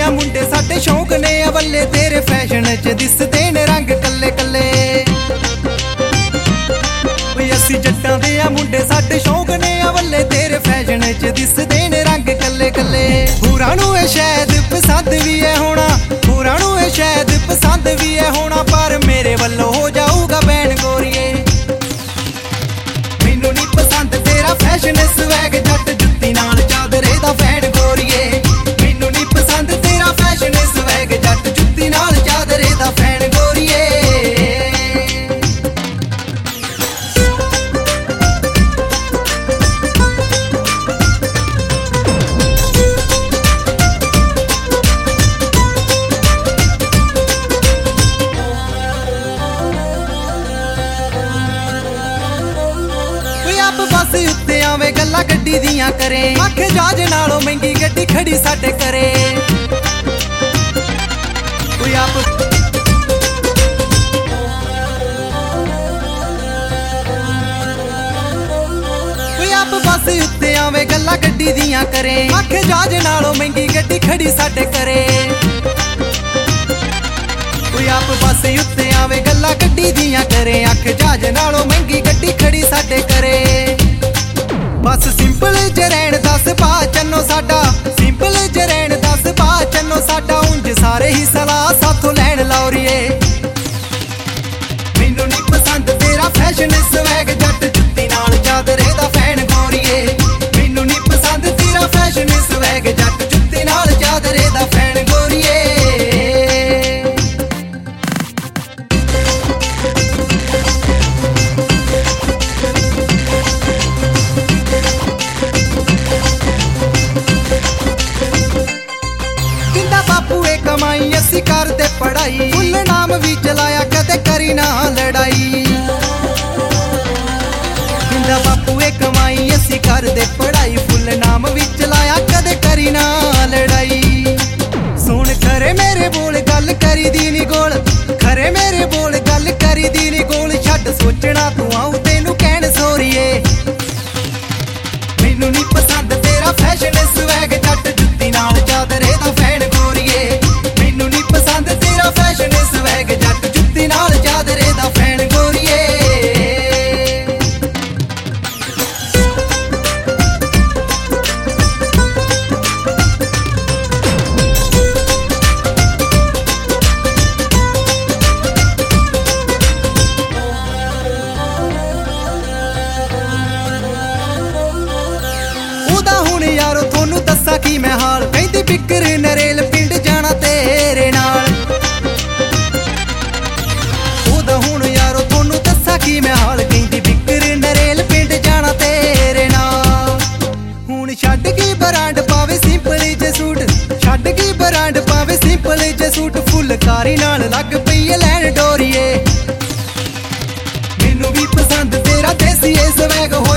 आ मुंडे साडे शौक ने अवले तेरे फैशन च दिसदे ने रंग कल्ले कल्ले। असी जट्टां दे आ मुंडे साडे शौक ने अवले तेरे फैशन च दिसदे ने रंग कल्ले कल्ले। होरां नूं ए शायद पसंद भी है होना, होरां नूं ए शायद पसंद भी है होना, पर मेरे वल्लों हो जाऊगा बैन गोरिए। मैनू नहीं पसंद तेरा फैशन स्वैग जट जुत्ती नाल चादरे दा फैन गोरिए। मैनू नहीं पसंद तेरा फैशन स्वैग जट जुत्ती नाल चादरे दा फैन गोरिए। बस उत्ते आवे गल्लां गड्डी दियां करे, आखे जहाज नालों महंगी गड्डी खड़ी साडे करे। कोई आप बस उत्ते आवे गल्लां गड्डी दियां करे, आखे जहाज नालों महंगी गड्डी खड़ी साडे करे। कोई आप बस उत्ते आवे गल्लां गड्डी दियां करे, आखे जहाज नालों महंगी गड्डी खड़ी साडे करे। बस सिंपल ज रहन दस पा चन्नो साडा, सिंपल ज रहन दस पा चन्नो साडा, उंज सारे ही सलाह साथों लैन लौरिए। मैनू नहीं पसंद तेरा फैशन स्वैग जट जुत्ती नाल चादरे दा फैन गोरिए। मैनू नहीं पसंद तेरा फैशन स्वैग जट जुत्ती नाल चादरे दा फैन गोरिए। कमाई असी करदे पढ़ाई, फुल नाम भी चलाया कदे करी ना लड़ाई। जिंदा बापू कमाई असी करदे पढ़ाई, फुल नाम भी चलाया कदे करी ना लड़ाई। सुन खरे मेरे बोल गल करी दी नी गोल, खरे मेरे बोल गल करी दी नी गोल, छड्ड सोचना तू आऊं तेनू कहण सोरिए। मैनू नहीं पसंद तेरा फैशन स्वैग जट जुत्ती नाल चादरे दा फैन गोरिए। मैनू नहीं पसंद तेरा फैशन स्वैग जट जुत्ती नाल चादरे दा फैन गोरिए। ओदा हुण यारो थोनू दस्सा की मैं हाल, कहंदी बिकर नरेल पिंड जाना तेरे नाल। ओदा हुण यारो थोनू दस्सा की मैं हाल, कहंदी बिकर नरेल पिंड जाना तेरे नाल। हुण छड्ड की ब्रांड पावे सिंपल जे सूट, छड्ड की ब्रांड पावे सिंपल जे सूट, फुलकारी नाल लग पई लैन डोरिए। मैनू भी पसंद तेरा देसी स्वैग हो